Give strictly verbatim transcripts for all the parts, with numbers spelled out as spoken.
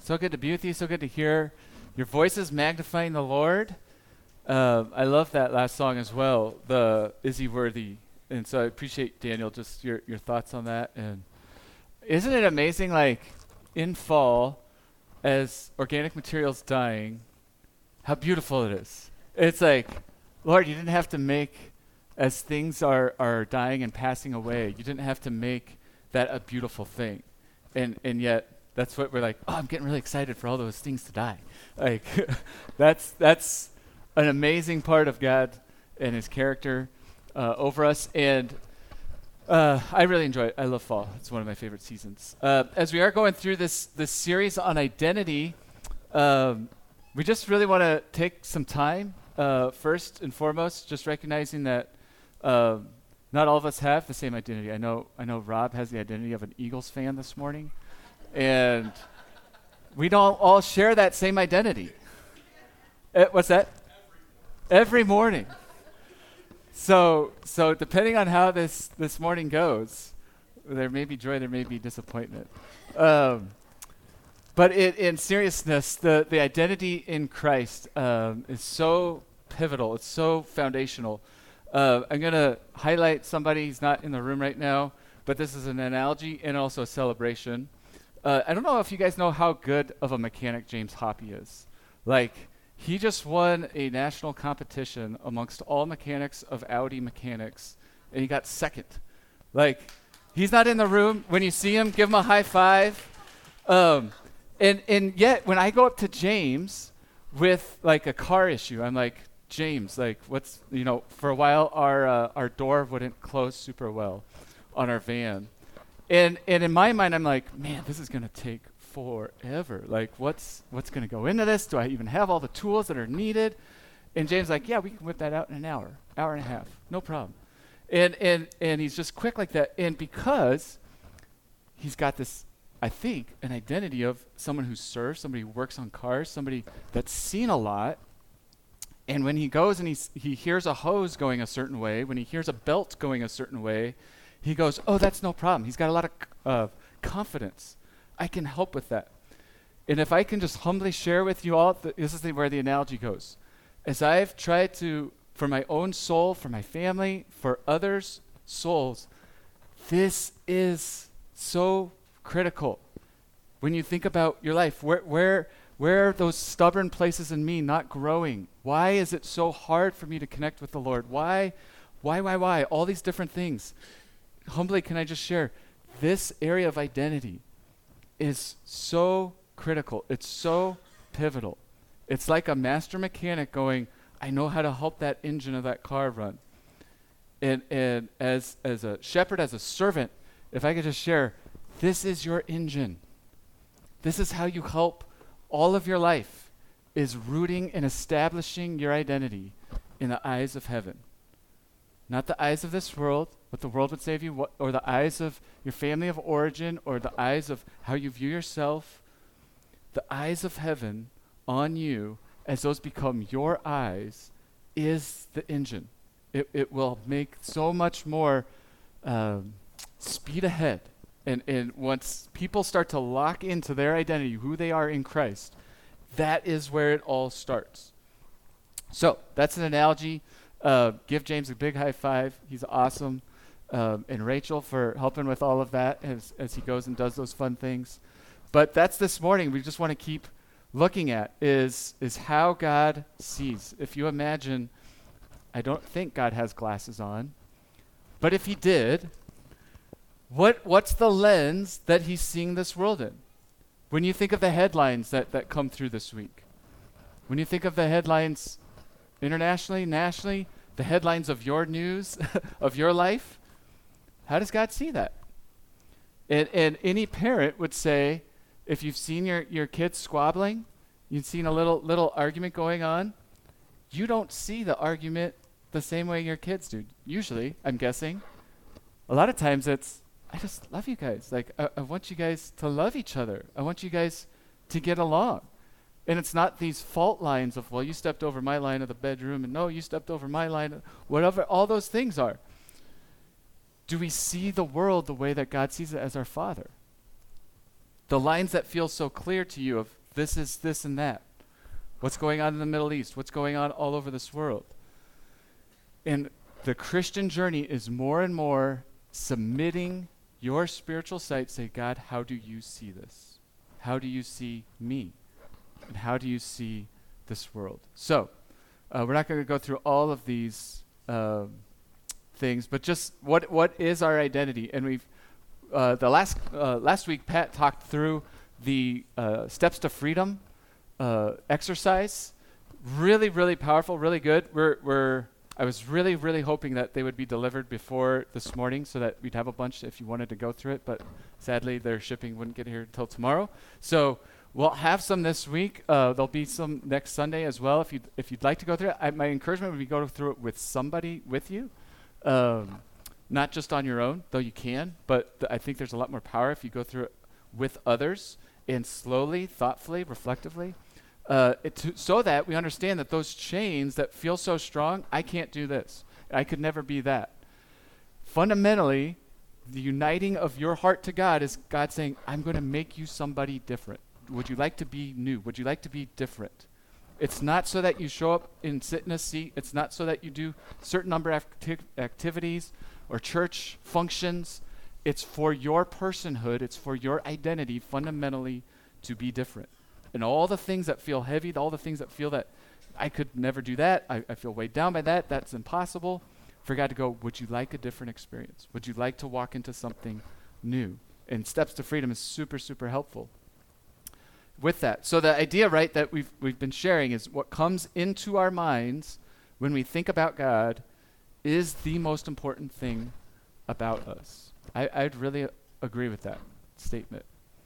So good to be with you. So good to hear your voices magnifying the Lord. Uh, I love that last song as well, the Is He Worthy? And so I appreciate, Daniel, just your, your thoughts on that. And isn't it amazing, like, in fall, as organic material's dying, how beautiful it is. It's like, Lord, you didn't have to make, as things are, are dying and passing away, you didn't have to make that a beautiful thing. And and yet, that's what we're like, oh, I'm getting really excited for all those things to die. Like, that's that's an amazing part of God and his character uh, over us. And uh, I really enjoy it. I love fall. It's one of my favorite seasons. Uh, as we are going through this, this series on identity, um, we just really want to take some time, uh, first and foremost, just recognizing that uh, not all of us have the same identity. I know, I know Rob has the identity of an Eagles fan this morning. And we don't all share that same identity. Uh, what's that? Every morning. So, so depending on how this, this morning goes, there may be joy, there may be disappointment. Um, but it, in seriousness, the, the identity in Christ um, is so pivotal. It's so foundational. Uh, I'm going to highlight somebody who's not in the room right now, but this is an analogy and also a celebration. Uh, I don't know if you guys know how good of a mechanic James Hoppy is. Like, he just won a national competition amongst all mechanics of Audi mechanics, and he got second. Like, he's not in the room. When you see him, give him a high five. Um, and and yet, when I go up to James with like a car issue, I'm like, James, like, what's, you know, for a while our uh, our door wouldn't close super well on our van. And and in my mind, I'm like, man, this is going to take forever. Like, what's what's going to go into this? Do I even have all the tools that are needed? And James is like, yeah, we can whip that out in an hour, hour and a half, no problem. And and and he's just quick like that. And because he's got this, I think, an identity of someone who serves, somebody who works on cars, somebody that's seen a lot. And when he goes and he's, he hears a hose going a certain way, when he hears a belt going a certain way, he goes, oh, that's no problem. He's got a lot of uh, confidence. I can help with that. And if I can just humbly share with you all, th- this is the, where the analogy goes. As I've tried to, for my own soul, for my family, for others' souls, this is so critical. When you think about your life, where, where, where are those stubborn places in me not growing? Why is it so hard for me to connect with the Lord? Why, why, why, why? All these different things. Humbly, can I just share, this area of identity is so critical. It's so pivotal. It's like a master mechanic going, I know how to help that engine of that car run. And and as as a shepherd, as a servant, if I could just share, this is your engine. This is how you help all of your life, is rooting and establishing your identity in the eyes of heaven. Not the eyes of this world, what the world would say of you, what, or the eyes of your family of origin, or the eyes of how you view yourself. The eyes of heaven on you, as those become your eyes, is the engine. It, it will make so much more um, speed ahead. And, and once people start to lock into their identity, who they are in Christ, that is where it all starts. So that's an analogy. Uh, give James a big high five. He's awesome. Um, and Rachel for helping with all of that as, as he goes and does those fun things. But that's this morning. We just want to keep looking at is, is how God sees. If you imagine, I don't think God has glasses on, but if he did, what what's the lens that he's seeing this world in? When you think of the headlines that, that come through this week, when you think of the headlines internationally, nationally, the headlines of your news, of your life, how does God see that? And, and any parent would say, if you've seen your, your kids squabbling, you've seen a little little argument going on, you don't see the argument the same way your kids do. Usually, I'm guessing. A lot of times it's, I just love you guys. Like, I, I want you guys to love each other. I want you guys to get along. And it's not these fault lines of, well, you stepped over my line of the bedroom, and no, you stepped over my line, of whatever all those things are. Do we see the world the way that God sees it as our Father? The lines that feel so clear to you of this is this and that. What's going on in the Middle East? What's going on all over this world? And the Christian journey is more and more submitting your spiritual sight. Say, God, how do you see this? How do you see me? And how do you see this world? So, uh, we're not going to go through all of these um, things, but just what what is our identity? And we've uh, the last uh, last week, Pat talked through the uh, Steps to Freedom uh, exercise. Really, really powerful, really good. We're we're I was really, really hoping that they would be delivered before this morning so that we'd have a bunch if you wanted to go through it, but sadly their shipping wouldn't get here until tomorrow. So we'll have some this week. Uh, there'll be some next Sunday as well. If you'd, if you'd like to go through it, I, my encouragement would be go through it with somebody with you, um, not just on your own, though you can, but th- I think there's a lot more power if you go through it with others and slowly, thoughtfully, reflectively. Uh, it to, so that we understand that those chains that feel so strong, I can't do this. I could never be that. Fundamentally, the uniting of your heart to God is God saying, I'm going to make you somebody different. Would you like to be new? Would you like to be different? It's not so that you show up and sit in a seat. It's not so that you do certain number of acti- activities or church functions. It's for your personhood. It's for your identity fundamentally to be different. And all the things that feel heavy, all the things that feel that I could never do that, I, I feel weighed down by that, that's impossible, for God to go, would you like a different experience? Would you like to walk into something new? And Steps to Freedom is super, super helpful with that. So the idea, right, that we've we've been sharing is what comes into our minds when we think about God is the most important thing about us. I, I'd really uh, agree with that statement.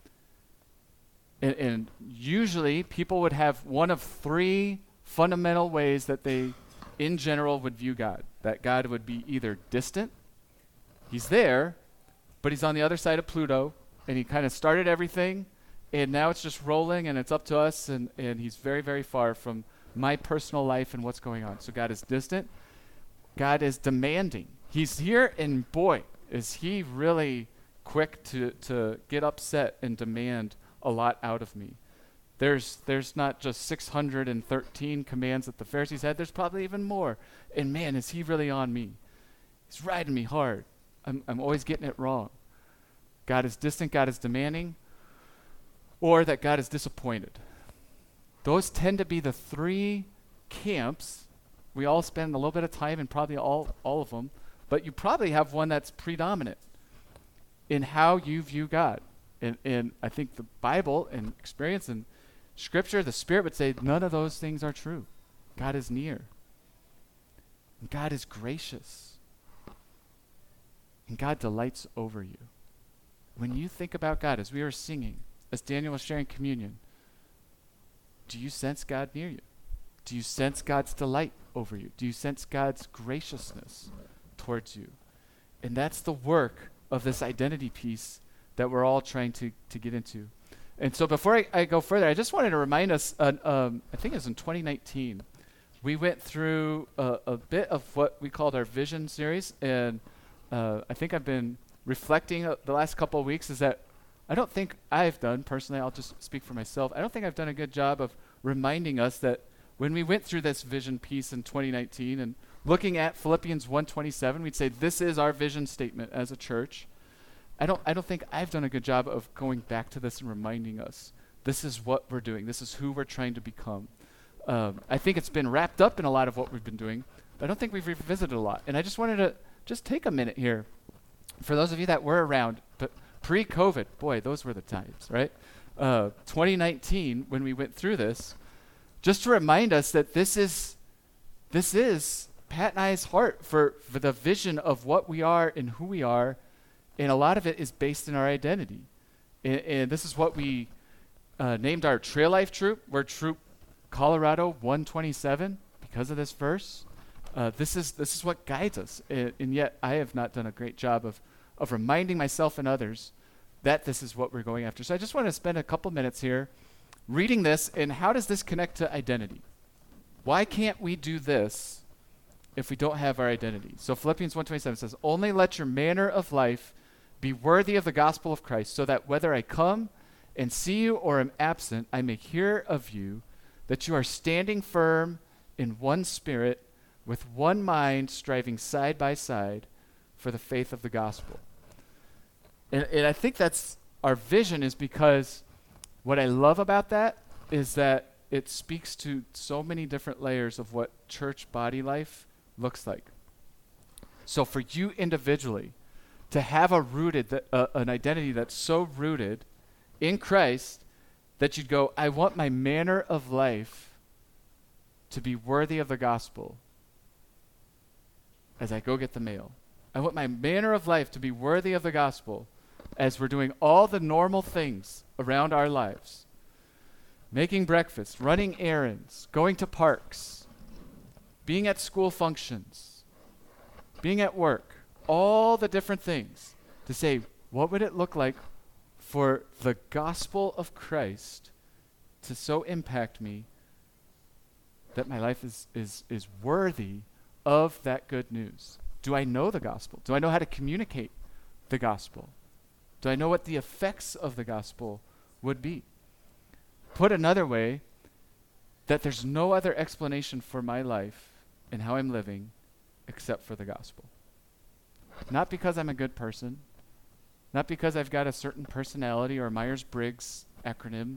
And, and usually people would have one of three fundamental ways that they, in general, would view God. That God would be either distant, he's there, but he's on the other side of Pluto, and he kind of started everything, and now it's just rolling, and it's up to us, and, and he's very, very far from my personal life and what's going on. So God is distant. God is demanding. He's here, and boy, is he really quick to, to get upset and demand a lot out of me. There's there's not just six hundred thirteen commands that the Pharisees had. There's probably even more. And man, is he really on me? He's riding me hard. I'm I'm always getting it wrong. God is distant. God is demanding. Or that God is disappointed. Those tend to be the three camps. We all spend a little bit of time in probably all, all of them. But you probably have one that's predominant in how you view God. And, and I think the Bible and experience and Scripture, the Spirit would say none of those things are true. God is near. And God is gracious. And God delights over you. When you think about God, as we were singing, as Daniel was sharing communion, do you sense God near you? Do you sense God's delight over you? Do you sense God's graciousness towards you? And that's the work of this identity piece that we're all trying to, to get into. And so before I, I go further, I just wanted to remind us, uh, um, I think it was in twenty nineteen, we went through a, a bit of what we called our vision series, and uh, I think I've been reflecting uh, the last couple of weeks is that I don't think I've done, personally, I'll just speak for myself, I don't think I've done a good job of reminding us that when we went through this vision piece in twenty nineteen and looking at Philippians one twenty-seven, we'd say this is our vision statement as a church. I don't I don't think I've done a good job of going back to this and reminding us this is what we're doing. This is who we're trying to become. Um, I think it's been wrapped up in a lot of what we've been doing, but I don't think we've revisited a lot. And I just wanted to just take a minute here. For those of you that were around, but pre-COVID, boy, those were the times, right? Uh, twenty nineteen, when we went through this, just to remind us that this is this is Pat and I's heart for, for the vision of what we are and who we are. And a lot of it is based in our identity. And, and this is what we uh, named our Trail Life Troop. We're Troop Colorado one twenty-seven because of this verse. Uh, this is this is what guides us. And, and yet I have not done a great job of, of reminding myself and others that this is what we're going after. So I just want to spend a couple minutes here reading this, and how does this connect to identity? Why can't we do this if we don't have our identity? So Philippians one twenty-seven says, only let your manner of life be worthy of the gospel of Christ, so that whether I come and see you or am absent, I may hear of you that you are standing firm in one spirit, with one mind, striving side by side for the faith of the gospel. And, and I think that's our vision, is because what I love about that is that it speaks to so many different layers of what church body life looks like. So for you individually, to have a rooted, th- uh, an identity that's so rooted in Christ that you'd go, I want my manner of life to be worthy of the gospel as I go get the mail. I want my manner of life to be worthy of the gospel as we're doing all the normal things around our lives. Making breakfast, running errands, going to parks, being at school functions, being at work, all the different things, to say, what would it look like for the gospel of Christ to so impact me that my life is, is, is worthy of that good news? Do I know the gospel? Do I know how to communicate the gospel? Do I know what the effects of the gospel would be? Put another way, that there's no other explanation for my life and how I'm living except for the gospel. Not because I'm a good person, not because I've got a certain personality or Myers-Briggs acronym.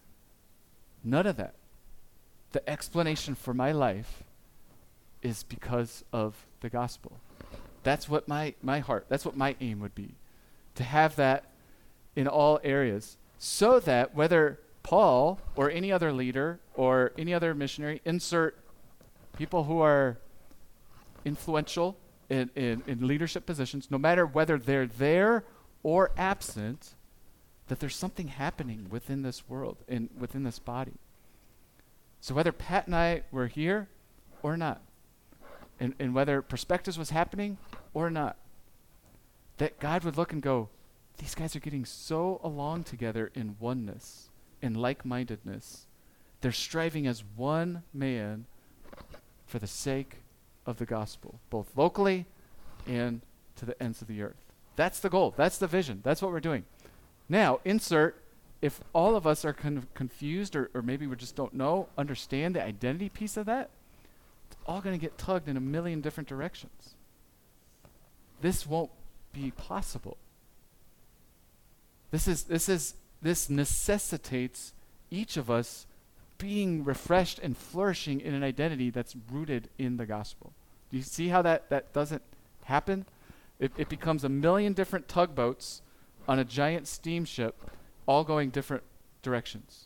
None of that. The explanation for my life is because of the gospel. That's what my, my heart, that's what my aim would be, to have that in all areas, so that whether Paul or any other leader or any other missionary, insert people who are influential in, in, in leadership positions, no matter whether they're there or absent, that there's something happening within this world and within this body. So whether Pat and I were here or not, and, and whether Perspectives was happening or not, that God would look and go, these guys are getting so along together in oneness, in like-mindedness. They're striving as one man for the sake of the gospel, both locally and to the ends of the earth. That's the goal. That's the vision. That's what we're doing. Now, insert, if all of us are kind of confused, or, or maybe we just don't know, understand the identity piece of that, it's all going to get tugged in a million different directions. This won't be possible. This is this is this necessitates each of us being refreshed and flourishing in an identity that's rooted in the gospel. Do you see how that, that doesn't happen? It, it becomes a million different tugboats on a giant steamship, all going different directions.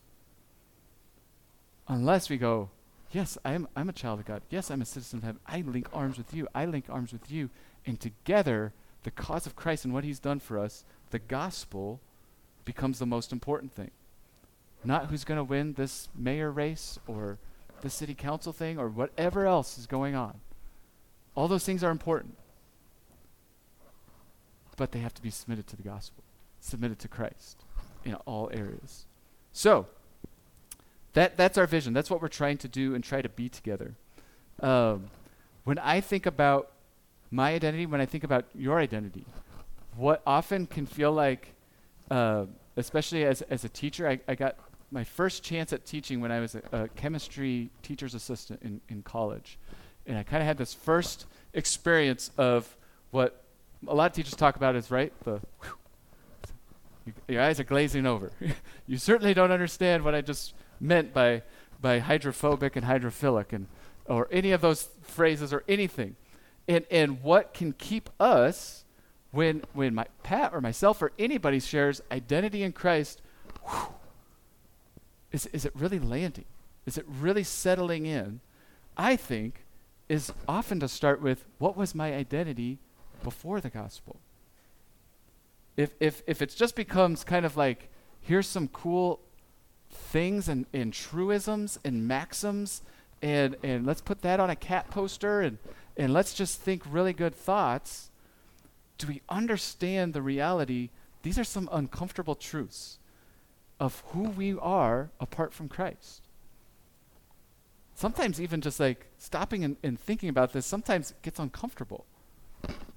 Unless we go, yes, I'm I'm a child of God. Yes, I'm a citizen of heaven. I link arms with you. I link arms with you. And together, the cause of Christ and what he's done for us, the gospel, becomes the most important thing. Not who's going to win this mayor race or the city council thing or whatever else is going on. All those things are important. But they have to be submitted to the gospel, submitted to Christ in all areas. So, that that's our vision. That's what we're trying to do and try to be together. Um, when I think about my identity, when I think about your identity, what often can feel like, uh, especially as, as a teacher, I, I got my first chance at teaching when I was a, a chemistry teacher's assistant in, in college. And I kind of had this first experience of what a lot of teachers talk about is, right, the whew, you, your eyes are glazing over. You certainly don't understand what I just meant by by hydrophobic and hydrophilic and or any of those phrases or anything. And and what can keep us when when my Pat or myself or anybody shares identity in Christ, whew, is is it really landing? Is it really settling in? I think is often to start with, what was my identity before the gospel? If if if it just becomes kind of like, here's some cool things and, and truisms and maxims, and and let's put that on a cat poster, and and let's just think really good thoughts, do we understand the reality? These are some uncomfortable truths of who we are apart from Christ. Sometimes even just like stopping and, and thinking about this, sometimes it gets uncomfortable.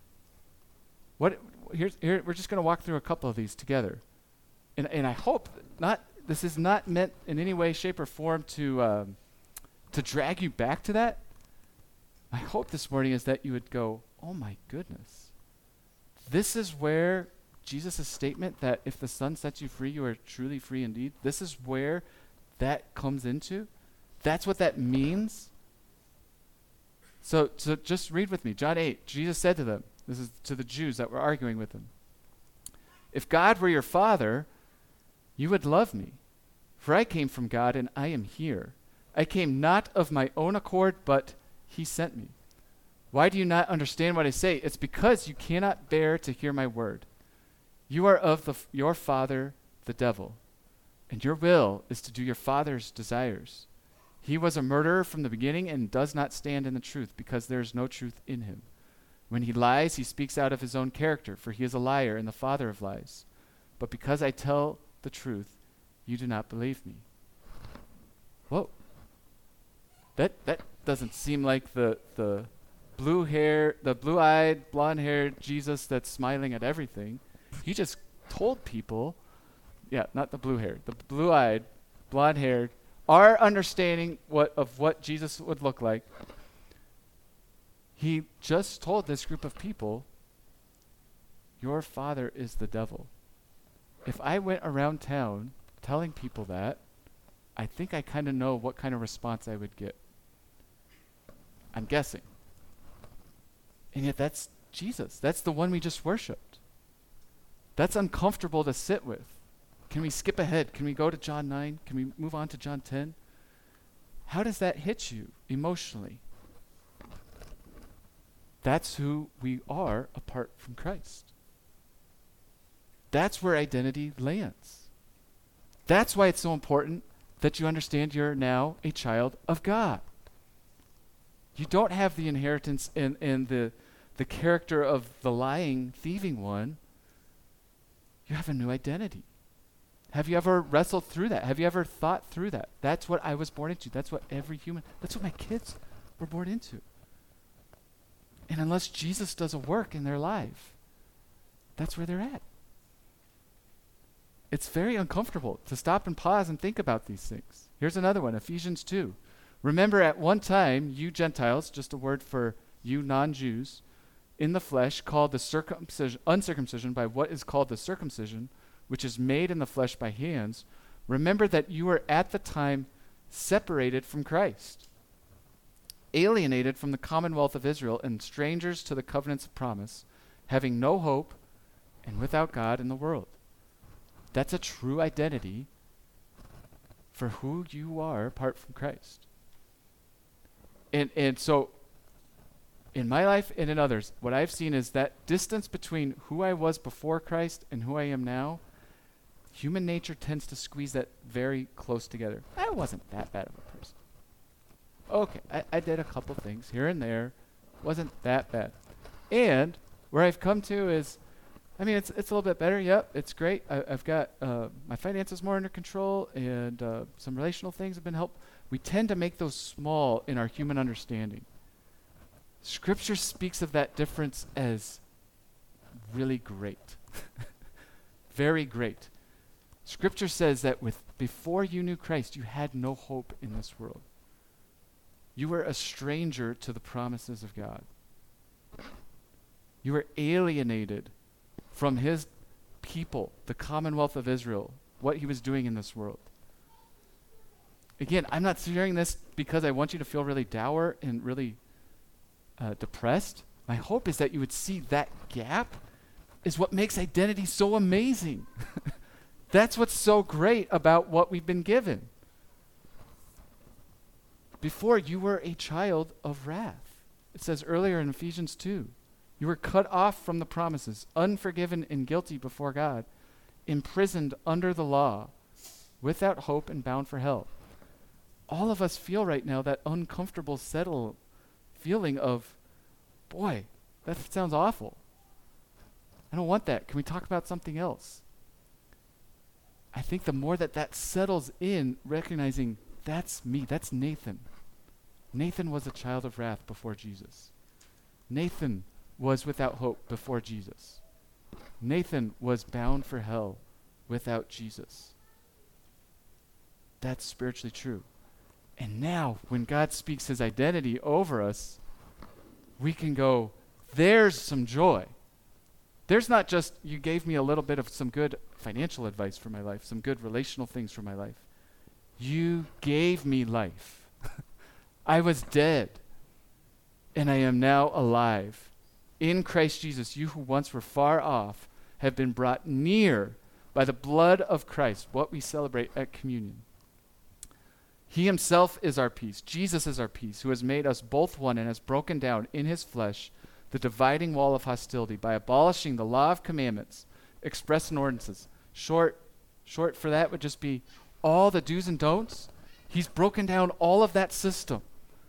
What here's here we're just going to walk through a couple of these together, and and I hope not this is not meant in any way, shape, or form to um, to drag you back to that. My hope this morning is that you would go, oh my goodness. This is where Jesus' statement that if the Son sets you free, you are truly free indeed. This is where that comes into. That's what that means. So, so just read with me. John eight, Jesus said to them, this is to the Jews that were arguing with him, if God were your Father, you would love me, for I came from God and I am here. I came not of my own accord, but he sent me. Why do you not understand what I say? It's because you cannot bear to hear my word. You are of the f- your father, the devil, and your will is to do your father's desires. He was a murderer from the beginning and does not stand in the truth, because there is no truth in him. When he lies, he speaks out of his own character, for he is a liar and the father of lies. But because I tell the truth, you do not believe me. Whoa. That that doesn't seem like the the blue hair, the blue-eyed, blonde-haired Jesus that's smiling at everything. He just told people, yeah, not the blue hair, the blue-eyed, blonde-haired, our understanding what of what Jesus would look like. He just told this group of people, your father is the devil. If I went around town telling people that, I think I kind of know what kind of response I would get. I'm guessing. And yet that's Jesus. That's the one we just worshiped. That's uncomfortable to sit with. Can we skip ahead? Can we go to John nine? Can we move on to John ten? How does that hit you emotionally? That's who we are apart from Christ. That's where identity lands. That's why it's so important that you understand you're now a child of God. You don't have the inheritance in, in the, the character of the lying, thieving one. You have a new identity. Have you ever wrestled through that? Have you ever thought through that? That's what I was born into. That's what every human, that's what my kids were born into. And unless Jesus does a work in their life, that's where they're at. It's very uncomfortable to stop and pause and think about these things. Here's another one, Ephesians two. Remember at one time, you Gentiles, just a word for you non-Jews, in the flesh, called the circumcision, uncircumcision by what is called the circumcision, which is made in the flesh by hands. Remember that you were at the time separated from Christ, alienated from the commonwealth of Israel, and strangers to the covenants of promise, having no hope and without God in the world. That's a true identity for who you are apart from Christ. And and so in my life and in others, what I've seen is that distance between who I was before Christ and who I am now, human nature tends to squeeze that very close together. I wasn't that bad of a person. Okay, I, I did a couple things here and there. Wasn't that bad. And where I've come to is, I mean, it's it's a little bit better. Yep, it's great. I, I've got uh, my finances more under control, and uh, some relational things have been helped. We tend to make those small in our human understanding. Scripture speaks of that difference as really great. Very great. Scripture says that with before you knew Christ, you had no hope in this world. You were a stranger to the promises of God. You were alienated from his people, the commonwealth of Israel, what he was doing in this world. Again, I'm not sharing this because I want you to feel really dour and really uh, depressed. My hope is that you would see that gap is what makes identity so amazing. That's what's so great about what we've been given. Before, you were a child of wrath. It says earlier in Ephesians two, you were cut off from the promises, unforgiven and guilty before God, imprisoned under the law, without hope and bound for hell. All of us feel right now that uncomfortable, settle feeling of, boy, that sounds awful. I don't want that. Can we talk about something else? I think the more that that settles in, recognizing that's me, that's Nathan. Nathan was a child of wrath before Jesus. Nathan was without hope before Jesus. Nathan was bound for hell without Jesus. That's spiritually true. And now, when God speaks his identity over us, we can go, there's some joy. There's not just, you gave me a little bit of some good financial advice for my life, some good relational things for my life. You gave me life. I was dead, and I am now alive. In Christ Jesus, you who once were far off have been brought near by the blood of Christ, what we celebrate at communion. He himself is our peace. Jesus is our peace, who has made us both one and has broken down in his flesh the dividing wall of hostility by abolishing the law of commandments expressed in ordinances. Short, short for that would just be all the do's and don'ts. He's broken down all of that system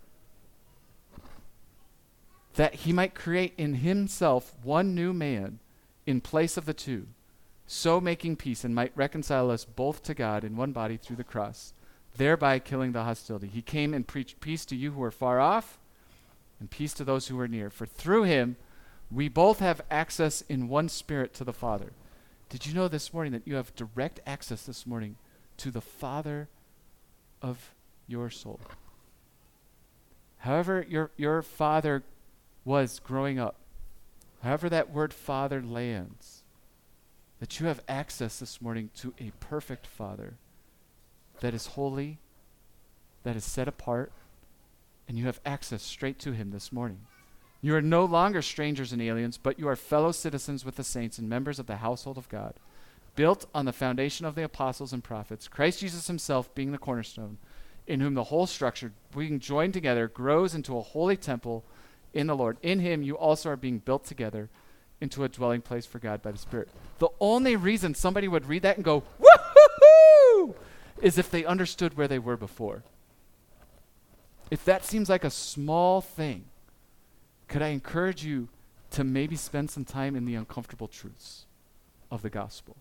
that he might create in himself one new man in place of the two, so making peace, and might reconcile us both to God in one body through the cross, thereby killing the hostility. He came and preached peace to you who are far off and peace to those who are near. For through him, we both have access in one spirit to the Father. Did you know this morning that you have direct access this morning to the Father of your soul? However your, your father was growing up, however that word father lands, that you have access this morning to a perfect Father that is holy, that is set apart, and you have access straight to him this morning. You are no longer strangers and aliens, but you are fellow citizens with the saints and members of the household of God, built on the foundation of the apostles and prophets, Christ Jesus himself being the cornerstone, in whom the whole structure, being joined together, grows into a holy temple in the Lord. In him you also are being built together into a dwelling place for God by the Spirit. The only reason somebody would read that and go, woo-hoo-hoo, is if they understood where they were before. If that seems like a small thing, could I encourage you to maybe spend some time in the uncomfortable truths of the gospel?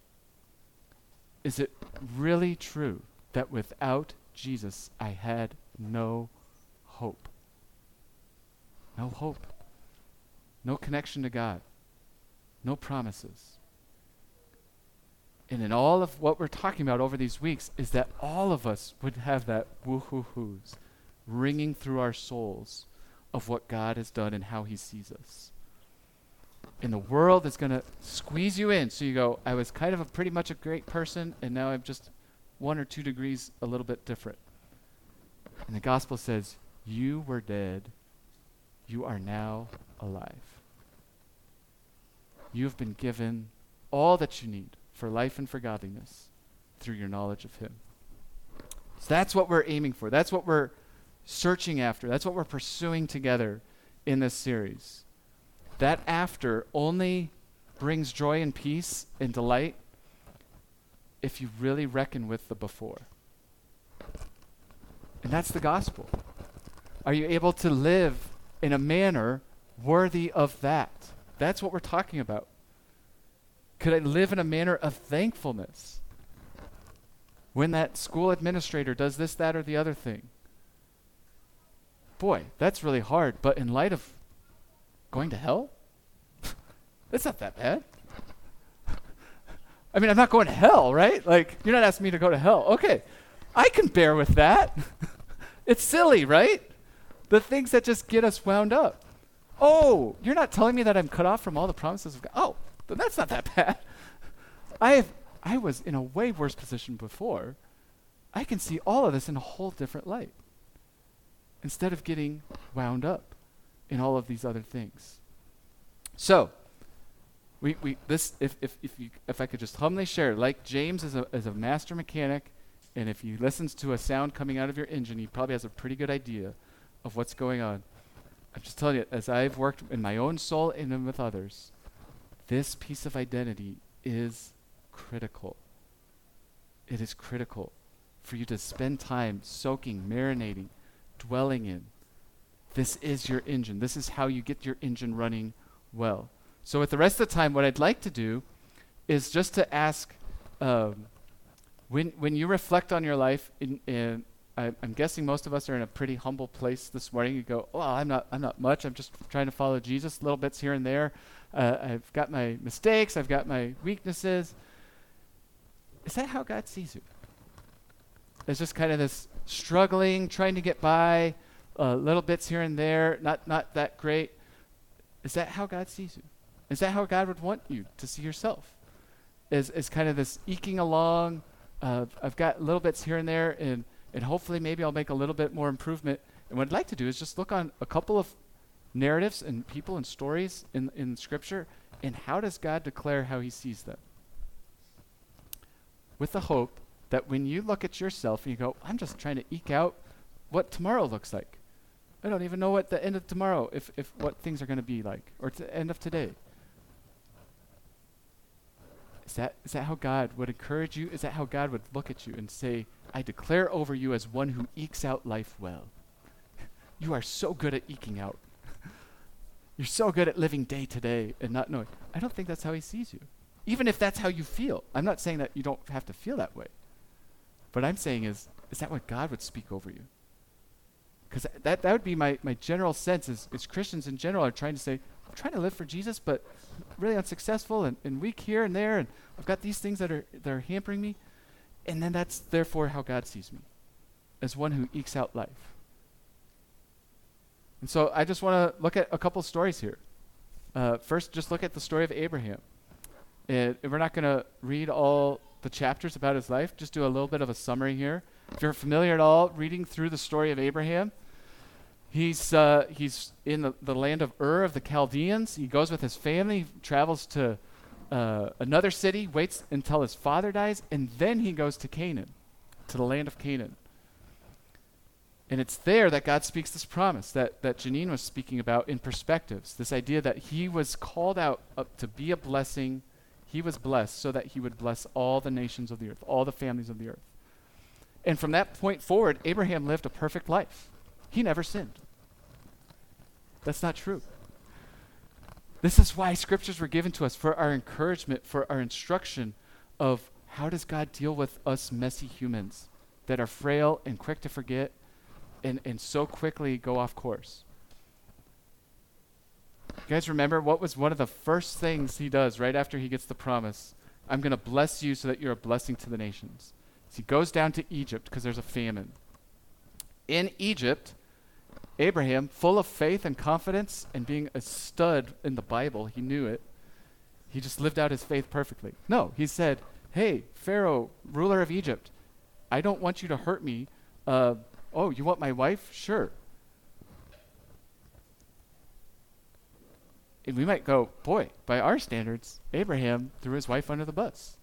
Is it really true that without Jesus, I had no hope? No hope. No connection to God. No promises. And in all of what we're talking about over these weeks is that all of us would have that woo-hoo-hoos ringing through our souls of what God has done and how he sees us. And the world is going to squeeze you in. So you go, I was kind of a pretty much a great person, and now I'm just one or two degrees a little bit different. And the gospel says, you were dead. You are now alive. You have been given all that you need for life and for godliness through your knowledge of him. So that's what we're aiming for. That's what we're searching after. That's what we're pursuing together in this series. That after only brings joy and peace and delight if you really reckon with the before. And that's the gospel. Are you able to live in a manner worthy of that? That's what we're talking about. Could I live in a manner of thankfulness when that school administrator does this, that, or the other thing? Boy, that's really hard, but in light of going to hell, that's not that bad. I mean, I'm not going to hell, right? Like, you're not asking me to go to hell. Okay, I can bear with that. It's silly, right? The things that just get us wound up. Oh, you're not telling me that I'm cut off from all the promises of God. Oh, then that's not that bad. I have, I was in a way worse position before. I can see all of this in a whole different light, instead of getting wound up in all of these other things. So, we we this if if if you if I could just humbly share, like James is a is a master mechanic, and if he listens to a sound coming out of your engine, he probably has a pretty good idea of what's going on. I'm just telling you, as I've worked in my own soul and with others, this piece of identity is critical. It is critical for you to spend time soaking, marinating, dwelling in. This is your engine. This is how you get your engine running well. So with the rest of the time, what I'd like to do is just to ask, um, when when you reflect on your life, in, in I, I'm guessing most of us are in a pretty humble place this morning. You go, oh, I'm not I'm not much. I'm just trying to follow Jesus, little bits here and there. Uh, I've got my mistakes. I've got my weaknesses. Is that how God sees you? as just kind of this struggling, trying to get by, uh, little bits here and there, not not that great. Is that how God sees you? Is that how God would want you to see yourself? Is is kind of this eking along. Uh, I've got little bits here and there, and and hopefully maybe I'll make a little bit more improvement. And what I'd like to do is just look on a couple of narratives and people and stories in in Scripture, and how does God declare how He sees them? With the hope that when you look at yourself and you go, I'm just trying to eke out what tomorrow looks like. I don't even know what the end of tomorrow, if, if what things are going to be like, or the end of today. Is that is that how God would encourage you? Is that how God would look at you and say, I declare over you as one who ekes out life well. You are so good at eking out. You're so good at living day to day and not knowing. I don't think that's how He sees you. Even if that's how you feel. I'm not saying that you don't have to feel that way. What I'm saying is, is that what God would speak over you? Because that, that would be my, my general sense is, is Christians in general are trying to say, I'm trying to live for Jesus, but really unsuccessful and, and weak here and there, and I've got these things that are that are hampering me. And then that's therefore how God sees me, as one who ekes out life. And so I just want to look at a couple stories here. Uh, first, just look at the story of Abraham. And we're not going to read all the chapters about his life, just do a little bit of a summary here. If you're familiar at all reading through the story of Abraham, he's uh, he's in the, the land of Ur of the Chaldeans. He goes with his family, travels to uh, another city, waits until his father dies, and then he goes to Canaan, to the land of Canaan. And it's there that God speaks this promise that, that Janine was speaking about in perspectives, this idea that he was called out up to be a blessing. He was blessed so that he would bless all the nations of the earth, all the families of the earth. And from that point forward, Abraham lived a perfect life. He never sinned. That's not true. This is why scriptures were given to us, for our encouragement, for our instruction of how does God deal with us messy humans that are frail and quick to forget and, and so quickly go off course. You guys remember what was one of the first things he does right after he gets the promise? I'm going to bless you so that you're a blessing to the nations. So he goes down to Egypt because there's a famine. In Egypt, Abraham, full of faith and confidence and being a stud in the Bible, he knew it. He just lived out his faith perfectly. No, he said, hey, Pharaoh, ruler of Egypt, I don't want you to hurt me. Uh, oh, you want my wife? Sure. And we might go, boy, by our standards, Abraham threw his wife under the bus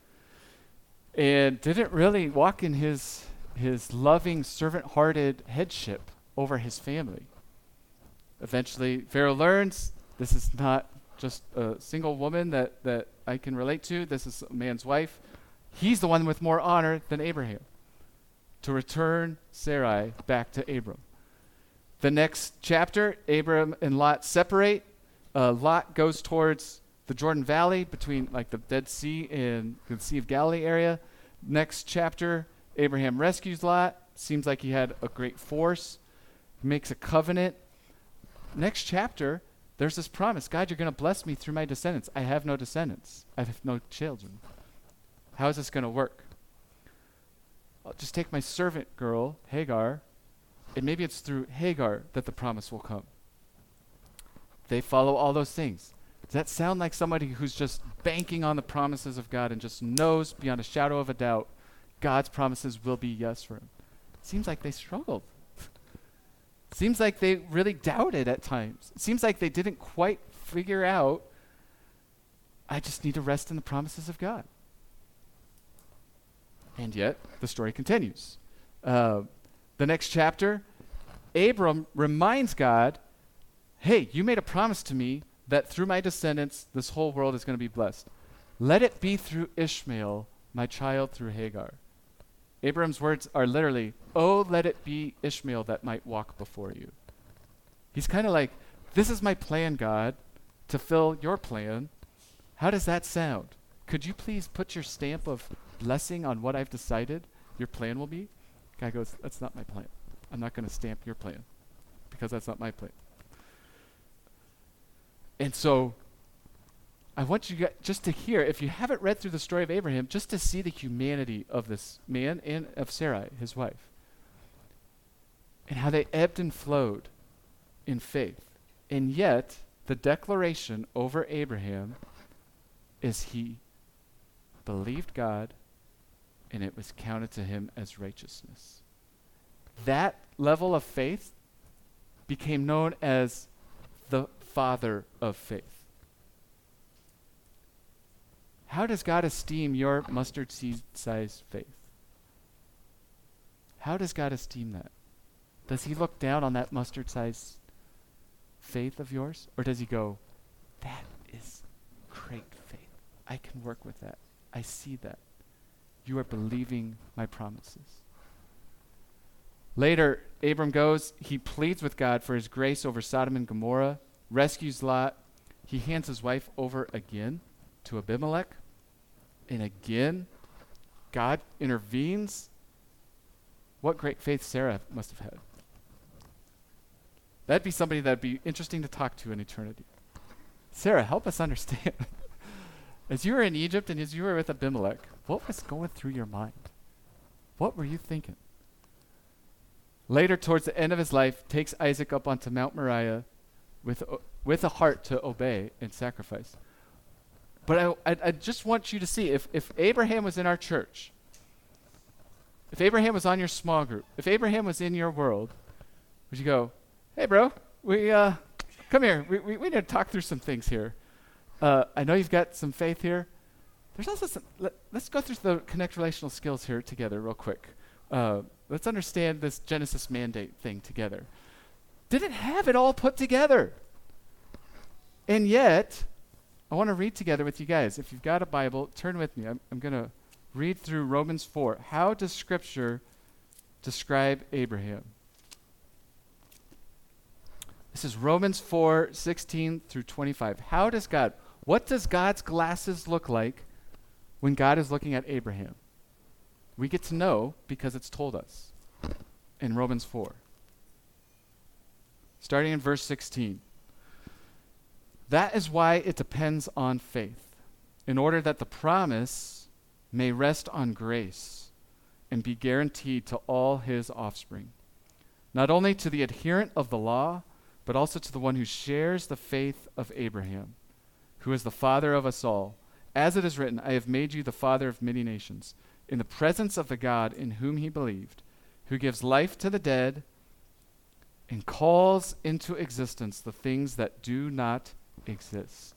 and didn't really walk in his his loving, servant-hearted headship over his family. Eventually, Pharaoh learns this is not just a single woman that, that I can relate to. This is a man's wife. He's the one with more honor than Abraham to return Sarai back to Abram. The next chapter, Abram and Lot separate. Uh, Lot goes towards the Jordan Valley between like the Dead Sea and the Sea of Galilee area. Next chapter, Abraham rescues Lot. Seems like he had a great force. Makes a covenant. Next chapter, there's this promise. God, you're going to bless me through my descendants. I have no descendants. I have no children. How is this going to work? I'll just take my servant girl, Hagar, and maybe it's through Hagar that the promise will come. They follow all those things. Does that sound like somebody who's just banking on the promises of God and just knows beyond a shadow of a doubt God's promises will be yes for him? Seems like they struggled. Seems like they really doubted at times. It seems like they didn't quite figure out, I just need to rest in the promises of God. And yet, the story continues. Uh, the next chapter, Abram reminds God, hey, you made a promise to me that through my descendants, this whole world is going to be blessed. Let it be through Ishmael, my child through Hagar. Abram's words are literally, oh, let it be Ishmael that might walk before you. He's kind of like, this is my plan, God, to fill your plan. How does that sound? Could you please put your stamp of blessing on what I've decided your plan will be? God goes, that's not my plan. I'm not going to stamp your plan because that's not my plan. And so I want you guys just to hear, if you haven't read through the story of Abraham, just to see the humanity of this man and of Sarai, his wife, and how they ebbed and flowed in faith. And yet, the declaration over Abraham is he believed God, and it was counted to him as righteousness. That level of faith became known as the father of faith. How does God esteem your mustard seed sized faith? How does God esteem that? Does he look down on that mustard sized faith of yours? Or does he go, that is great faith. I can work with that. I see that. You are believing my promises. Later, Abram goes, he pleads with God for his grace over Sodom and Gomorrah, rescues Lot. He hands his wife over again to Abimelech. And again, God intervenes. What great faith Sarah must have had. That'd be somebody that'd be interesting to talk to in eternity. Sarah, help us understand. As you were in Egypt and as you were with Abimelech, what was going through your mind? What were you thinking? Later, towards the end of his life, takes Isaac up onto Mount Moriah with, uh, with a heart to obey and sacrifice. But I, I, I just want you to see, if, if Abraham was in our church, if Abraham was on your small group, if Abraham was in your world, would you go, hey, bro, we uh, come here. We, we, we need to talk through some things here. Uh, I know you've got some faith here. There's also some, let, let's go through the connect relational skills here together real quick. Uh, let's understand this Genesis mandate thing together. Didn't have it all put together. And yet, I want to read together with you guys. If you've got a Bible, turn with me. I'm, I'm going to read through Romans four. How does Scripture describe Abraham? This is Romans four, sixteen through twenty-five. How does God, what does God's glasses look like when God is looking at Abraham? We get to know because it's told us in Romans four. Starting in verse sixteen. That is why it depends on faith, in order that the promise may rest on grace and be guaranteed to all his offspring, not only to the adherent of the law, but also to the one who shares the faith of Abraham, who is the father of us all. As it is written, I have made you the father of many nations, in the presence of the God in whom he believed, who gives life to the dead and calls into existence the things that do not exist.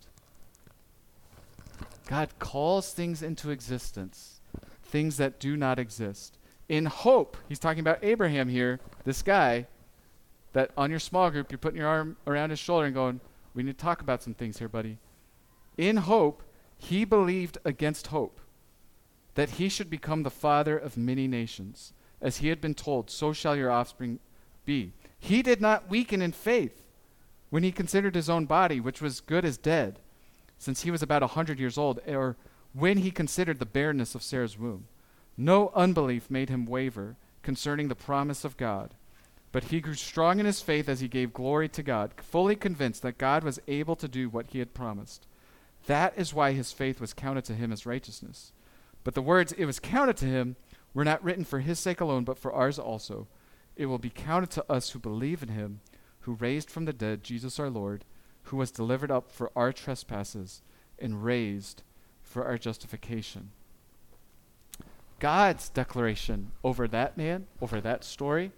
God calls things into existence, things that do not exist. In hope, he's talking about Abraham here, this guy that on your small group, you're putting your arm around his shoulder and going, we need to talk about some things here, buddy. In hope, he believed against hope that he should become the father of many nations. As he had been told, so shall your offspring be. He did not weaken in faith when he considered his own body, which was good as dead, since he was about a hundred years old, or when he considered the barrenness of Sarah's womb. No unbelief made him waver concerning the promise of God, but he grew strong in his faith as he gave glory to God, fully convinced that God was able to do what he had promised. That is why his faith was counted to him as righteousness. But the words, it was counted to him, were not written for his sake alone, but for ours also. It will be counted to us who believe in him, who raised from the dead Jesus our Lord, who was delivered up for our trespasses and raised for our justification. God's declaration over that man, over that story,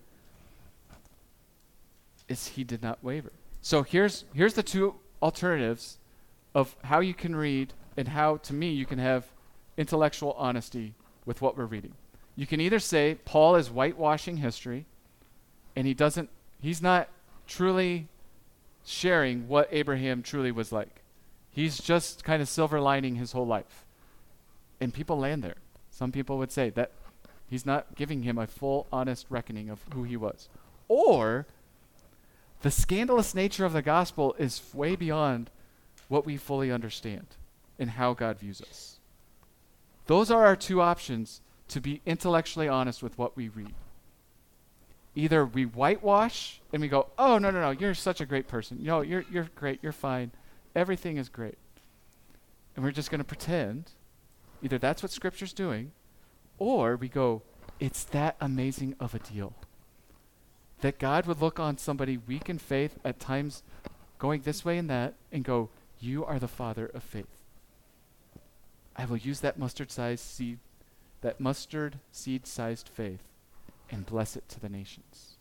is he did not waver. So here's here's the two alternatives of how you can read and how, to me, you can have intellectual honesty with what we're reading. You can either say Paul is whitewashing history, and he doesn't, he's not truly sharing what Abraham truly was like. He's just kind of silver lining his whole life. And people land there. Some people would say that he's not giving him a full, honest reckoning of who he was. Or the scandalous nature of the gospel is way beyond what we fully understand and how God views us. Those are our two options to be intellectually honest with what we read. Either we whitewash and we go, oh, no, no, no, you're such a great person. No, you're, you're great. You're fine. Everything is great. and we're just going to pretend. Either that's what Scripture's doing, or we go, it's that amazing of a deal. That God would look on somebody weak in faith, at times going this way and that, and go, you are the father of faith. I will use that mustard-sized seed, that mustard seed-sized faith, and bless it to the nations.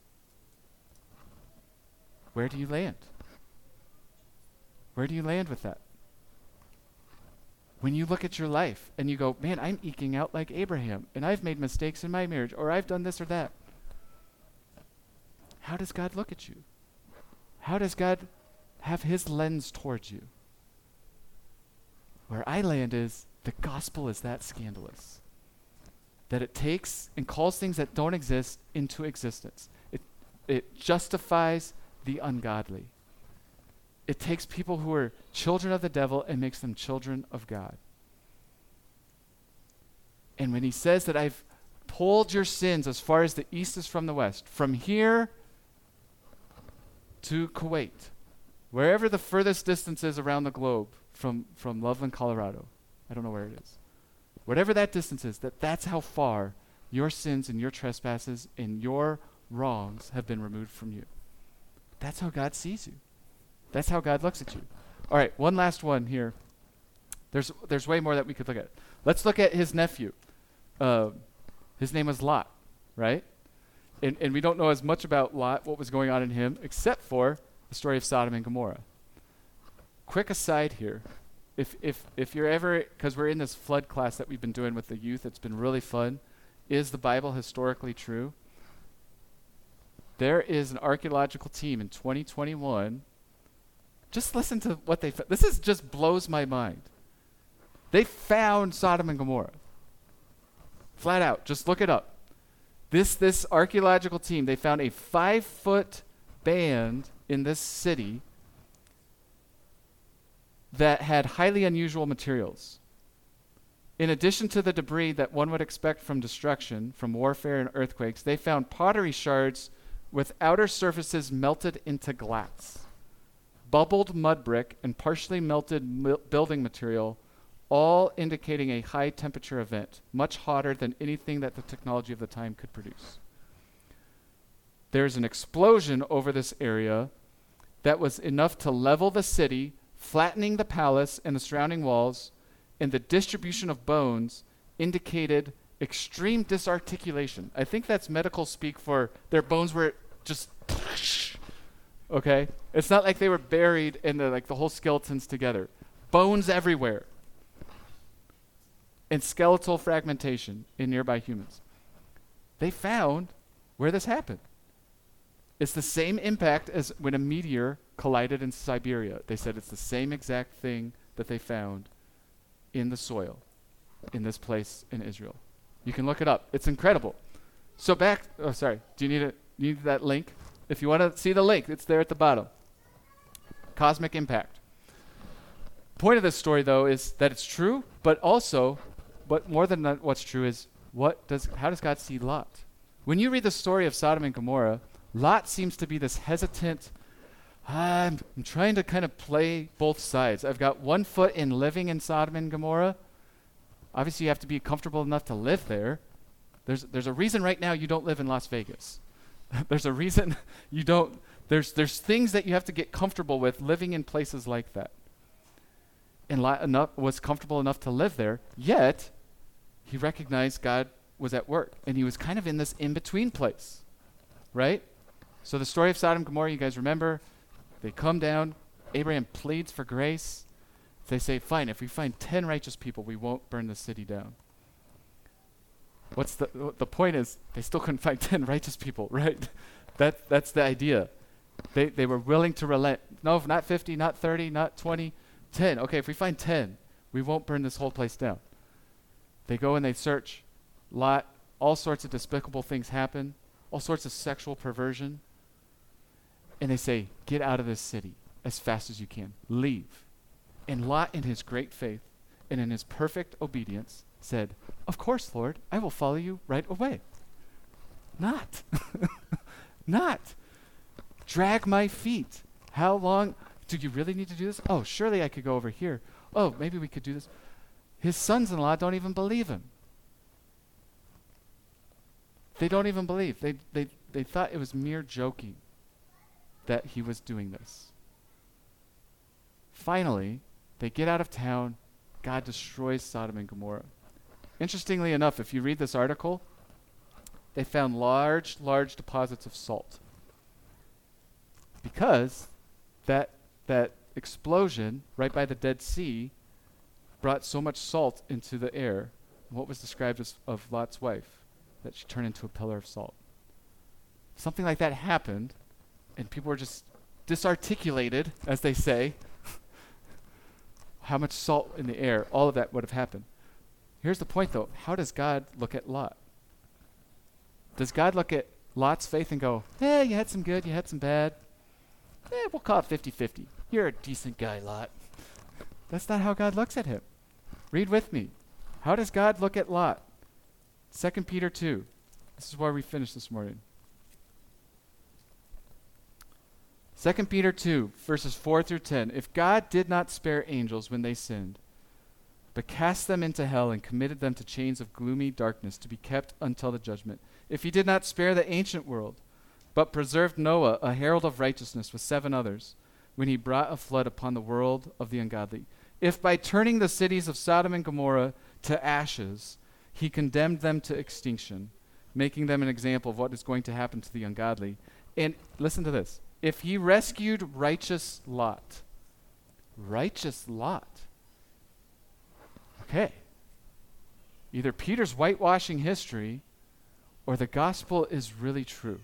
Where do you land? Where do you land with that? When you look at your life and you go, man, I'm eking out like Abraham, and I've made mistakes in my marriage, or I've done this or that. How does God look at you? How does God have his lens towards you? Where I land is, the gospel is that scandalous. That it takes and calls things that don't exist into existence. It, it justifies the ungodly. It takes people who are children of the devil and makes them children of God. And when he says that I've pulled your sins as far as the east is from the west, from here to Kuwait, wherever the furthest distance is around the globe from, from Loveland, Colorado, I don't know where it is. Whatever that distance is, that that's how far your sins and your trespasses and your wrongs have been removed from you. That's how God sees you. That's how God looks at you. All right, one last one here. There's there's way more that we could look at. Let's look at his nephew. Uh, his name was Lot, right? And, and we don't know as much about Lot, what was going on in him, except for the story of Sodom and Gomorrah. Quick aside here. If if if you're ever, because we're in this flood class that we've been doing with the youth, it's been really fun. Is the Bible historically true? There is an archaeological team in twenty twenty-one. Just listen to what they found. This is just blows my mind. They found Sodom and Gomorrah. Flat out. Just look it up. This this archaeological team, they found a five-foot band in this city that had highly unusual materials. In addition to the debris that one would expect from destruction, from warfare and earthquakes, they found pottery shards with outer surfaces melted into glass, bubbled mud brick, and partially melted mil- building material, all indicating a high temperature event, much hotter than anything that the technology of the time could produce. There's an explosion over this area that was enough to level the city, flattening the palace and the surrounding walls, and the distribution of bones indicated extreme disarticulation. I think that's medical speak for their bones were just, okay? It's not like they were buried and the, like the whole skeleton's together. Bones everywhere. And skeletal fragmentation in nearby humans. They found where this happened. It's the same impact as when a meteor collided in Siberia. They said it's the same exact thing that they found in the soil in this place in Israel. You can look it up. It's incredible. So back, oh, sorry. Do you need it? You need that link? If you want to see the link, it's there at the bottom. Cosmic impact. Point of this story, though, is that it's true, but also, but more than that, what's true is what does how does God see Lot? When you read the story of Sodom and Gomorrah, Lot seems to be this hesitant, I'm, I'm trying to kind of play both sides. I've got one foot in living in Sodom and Gomorrah. Obviously, you have to be comfortable enough to live there. There's there's a reason right now you don't live in Las Vegas. There's a reason you don't, there's there's things that you have to get comfortable with living in places like that. And Lot enough, was comfortable enough to live there, yet he recognized God was at work, and he was kind of in this in-between place, right? So the story of Sodom and Gomorrah, you guys remember, they come down, Abraham pleads for grace. They say, fine, if we find ten righteous people, we won't burn the city down. What's the the point is, they still couldn't find ten righteous people, right? that That's the idea. They they were willing to relent. No, not fifty, not thirty, not twenty, ten. Okay, if we find ten, we won't burn this whole place down. They go and they search. Lot, all sorts of despicable things happen, all sorts of sexual perversion. And they say, get out of this city as fast as you can. Leave. And Lot, in his great faith and in his perfect obedience, said, of course, Lord, I will follow you right away. Not. Not. Drag my feet. How long? do you really need to do this? Oh, surely I could go over here. Oh, maybe we could do this. His sons-in-law don't even believe him. They don't even believe. They, they, they thought it was mere joking that he was doing this. Finally, they get out of town. God destroys Sodom and Gomorrah. Interestingly enough, if you read this article, they found large, large deposits of salt. Because that, that explosion right by the Dead Sea brought so much salt into the air, what was described as of Lot's wife, that she turned into a pillar of salt. Something like that happened, and people were just disarticulated, as they say, how much salt in the air, all of that would have happened. Here's the point, though. How does God look at Lot? Does God look at Lot's faith and go, eh, you had some good, you had some bad. Eh, we'll call it fifty-fifty. You're a decent guy, Lot. That's not how God looks at him. Read with me. How does God look at Lot? Second Peter two. This is where we finished this morning. Second Peter two, verses four through ten. If God did not spare angels when they sinned, but cast them into hell and committed them to chains of gloomy darkness to be kept until the judgment. If he did not spare the ancient world, but preserved Noah, a herald of righteousness, with seven others, when he brought a flood upon the world of the ungodly. If by turning the cities of Sodom and Gomorrah to ashes, he condemned them to extinction, making them an example of what is going to happen to the ungodly. And listen to this. If he rescued righteous Lot, righteous Lot, okay, either Peter's whitewashing history or the gospel is really true.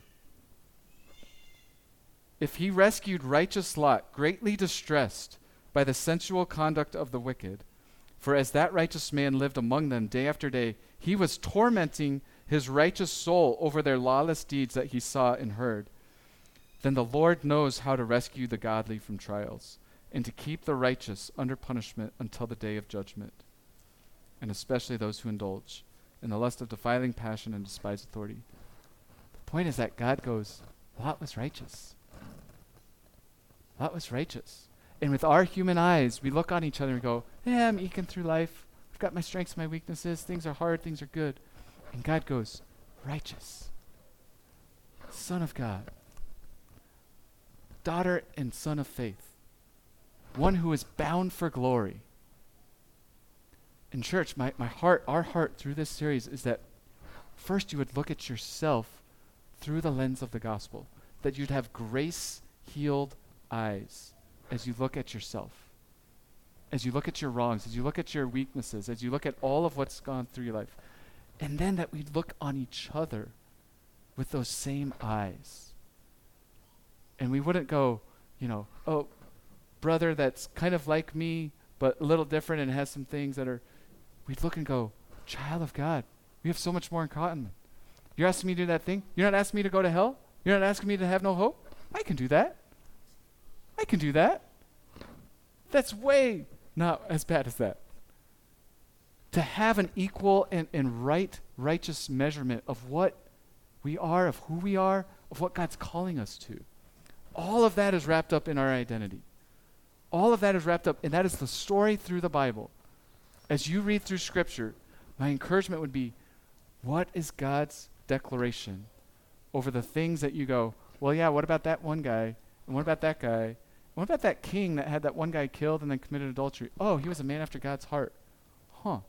If he rescued righteous Lot, greatly distressed by the sensual conduct of the wicked, for as that righteous man lived among them day after day, he was tormenting his righteous soul over their lawless deeds that he saw and heard, then the Lord knows how to rescue the godly from trials and to keep the righteous under punishment until the day of judgment, and especially those who indulge in the lust of defiling passion and despise authority. The point is that God goes, Lot was righteous. Lot was righteous. And with our human eyes, we look on each other and go, yeah, I'm eking through life. I've got my strengths, my weaknesses. Things are hard, things are good. And God goes, righteous. Son of God. Daughter and son of faith. One who is bound for glory. In church, my, my heart, our heart through this series is that first you would look at yourself through the lens of the gospel. That you'd have grace-healed eyes as you look at yourself, as you look at your wrongs, as you look at your weaknesses, as you look at all of what's gone through your life. And then that we look on each other with those same eyes. And we wouldn't go, you know, oh, brother that's kind of like me, but a little different and has some things that are, we'd look and go, child of God, we have so much more in common. You're asking me to do that thing? You're not asking me to go to hell? You're not asking me to have no hope? I can do that. I can do that. That's way not as bad as that. To have an equal and, and right, righteous measurement of what we are, of who we are, of what God's calling us to. All of that is wrapped up in our identity. All of that is wrapped up, and that is the story through the Bible. As you read through Scripture, my encouragement would be, what is God's declaration over the things that you go, well, yeah, what about that one guy? And what about that guy? What about that king that had that one guy killed and then committed adultery? Oh, he was a man after God's heart. Huh.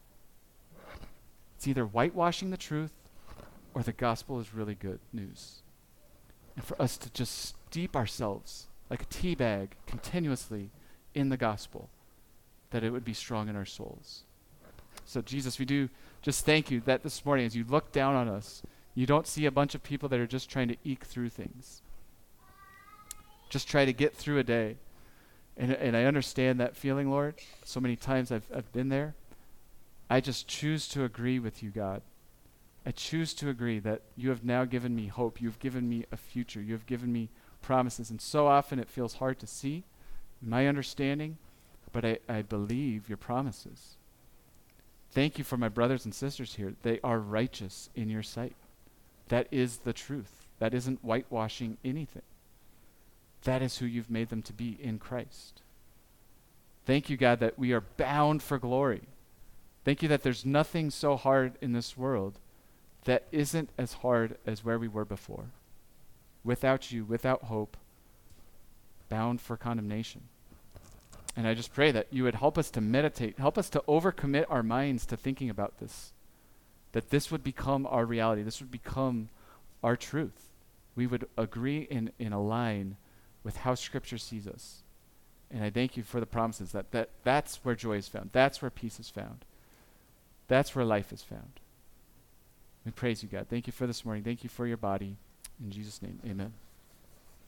It's either whitewashing the truth or the gospel is really good news. And for us to just steep ourselves like a tea bag continuously in the gospel, that it would be strong in our souls. So Jesus, we do just thank you that this morning as you look down on us, you don't see a bunch of people that are just trying to eke through things. Just try to get through a day. And, and I understand that feeling, Lord. So many times I've, I've been there. I just choose to agree with you, God. I choose to agree that you have now given me hope. You've given me a future. You have given me promises. And so often it feels hard to see my understanding, but I, I believe your promises. Thank you for my brothers and sisters here. They are righteous in your sight. That is the truth. That isn't whitewashing anything. that is who you've made them to be in Christ. Thank you, God, that we are bound for glory. Thank you that there's nothing so hard in this world that isn't as hard as where we were before. Without you, without hope, bound for condemnation. And I just pray that you would help us to meditate, help us to overcommit our minds to thinking about this, that this would become our reality, this would become our truth. We would agree and, and align with how Scripture sees us. And I thank you for the promises that, that that's where joy is found, that's where peace is found, that's where life is found. We praise you, God. Thank you for this morning. Thank you for your body. In Jesus' name, amen.